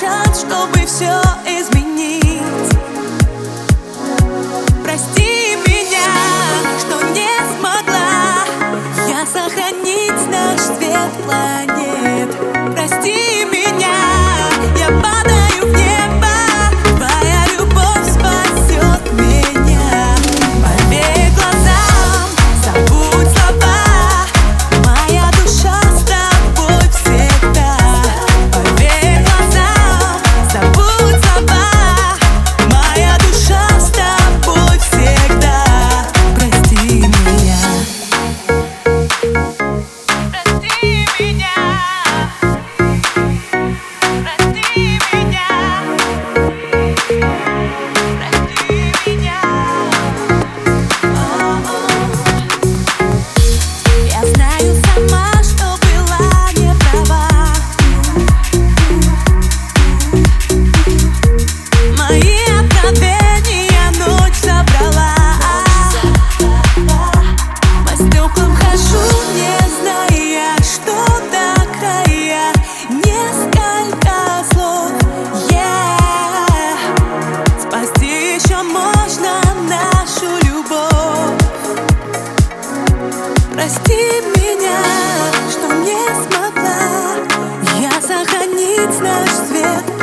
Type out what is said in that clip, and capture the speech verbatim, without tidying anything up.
молчат, чтобы все изменить. Прости меня, что не смогла я сохранить наш цвет планет. Прости меня, я падаю в небо, твоя любовь спасет меня. Поверь глазам, забудь слова, моя душа с тобой всегда. Поверь глазам, забудь слова, моя душа с тобой всегда. Прости меня. Прости меня. Прости меня. Прости меня. Я знаю сама, что была не права. Мои откровения ночь забрала. По стеклам хожу, не зная, что до края. Несколько слов, yeah. Спасти еще можно нашу любовь. Прости меня, что не смогла я сохранить наш цвет